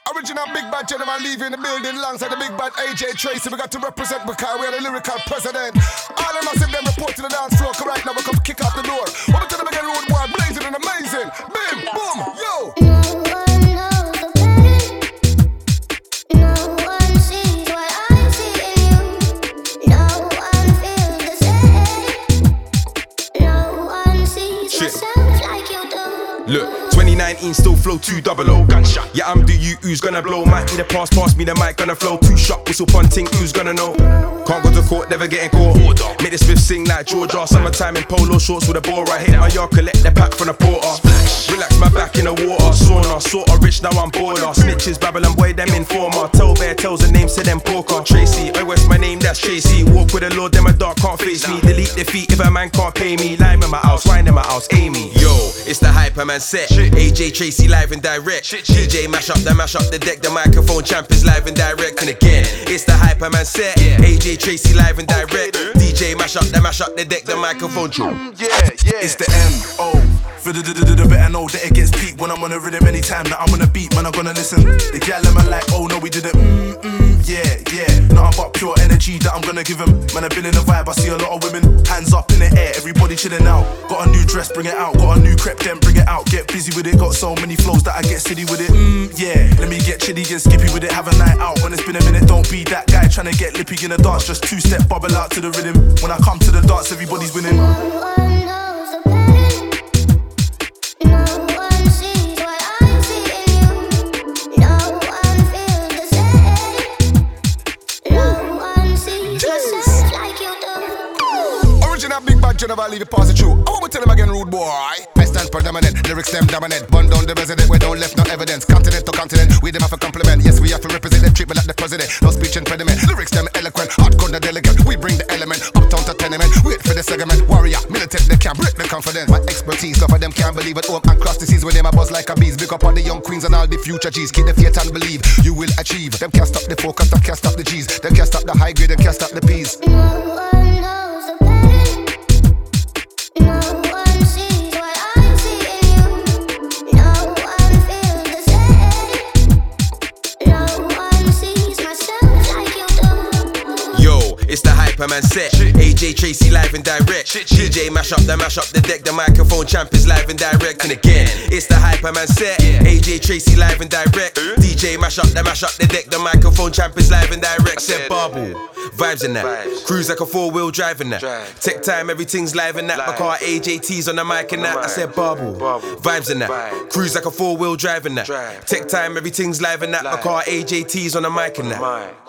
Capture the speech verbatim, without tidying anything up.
Original Big Bad General leaving the building alongside the Big Bad A J Tracy. We got to represent because we are the lyrical president. All the massive them report to the dance floor. Cause right now we come to kick out the door. What we tell them again, road boy, blazing and amazing. Bim, boom, yo. No one knows the pain. No one sees what I see in you. No one feels the same. No one sees Shit. myself like you do. Look, twenty nineteen still flow two double O. Gunshot. Yeah, I'm the you who's gonna blow. Might be the pass, pass me the mic, gonna flow. Two shot, whistle punting, who's gonna know? Can't go to court, never getting caught. Make the Smith sing like Georgia. Summertime in polo shorts with a ball right. Hit my yard, collect the pack from the porter. Relax my back in the water. Sauna, sorta rich, now I'm border. Snitches, Babylon boy, them informer. Tell bear tells the name, say them poker. Tracy, I west my name, that's Tracy. Walk with the Lord, them a dark can't face me. Delete defeat if a man can't pay me. Lime in my house, wine in my house, Amy. Yo, it's the Hyperman set. A J Tracy live and direct. D J mash up, the mash up the deck. The microphone champ is live and direct. And again, it's the Hyperman set. A J Tracy live and direct. D J mash up, the mash up the deck. The microphone champ. Yeah, yeah. It's the M O. For the, the, the, the better know that it gets peak when I'm on a rhythm anytime that I'm on a beat, man, I'm gonna listen. The gal them are like, oh no, we didn't. Mm, mm, yeah, yeah. Nothing but pure energy that I'm gonna give them. Man, I've been in the vibe, I see a lot of women. Hands up in the air, everybody chilling out. Got a new dress, bring it out. Got a new crepe, then bring it out. Get busy with it, got so many flows that I get silly with it. Mm, yeah, let me get chilly and skippy with it. Have a night out. When it's been a minute, don't be that guy trying to get lippy in the dance. Just two step bubble out to the rhythm. When I come to the dance, everybody's winning. No one knows the pain. No one sees what I see in you. No one feels the same. No one sees myself like you do. Original Big Bad General leave it pass it through. I want to tell them again, rude boy. I stand predominant, lyrics them dominant. Bun down the resident, we don't left no evidence. Continent to continent, we them have a compliment. Yes, we have to represent them, treatment like the president. No speech impediment, lyrics them eloquent. Hardcore the delegate, we bring the element. Uptown to tenement, wait for the segment. Warrior, militant, they can't break the confidence. My expertise, some of them can't believe it. Home and cross the seas with them a buzz like a bees. Big up on the young queens and all the future G's. Keep the faith and believe, you will achieve. Them can't stop the focus, them can't stop the G's. Them can't stop the high grade, them can't stop the P's. No one knows the pain. No one sees what I see in you. No one feels the same. No one sees myself like you do. Yo, it's the Hyperman set. A J Tracy live and direct. D J mash up, the mash up the deck. The microphone champ is live and direct. And again, it's the Hyperman set. A J Tracy live and direct. D J mash up, the mash up the deck. The microphone champ is live and direct. Said Barbie. Vibes in that. Cruise like a four wheel drive in that. Tech time, everything's live in that. My car A J T's on the mic and that. I said Barbie. Vibes in that. Cruise like a four wheel drive in that. Tech time, everything's live in that. My car A J T's on the mic and that.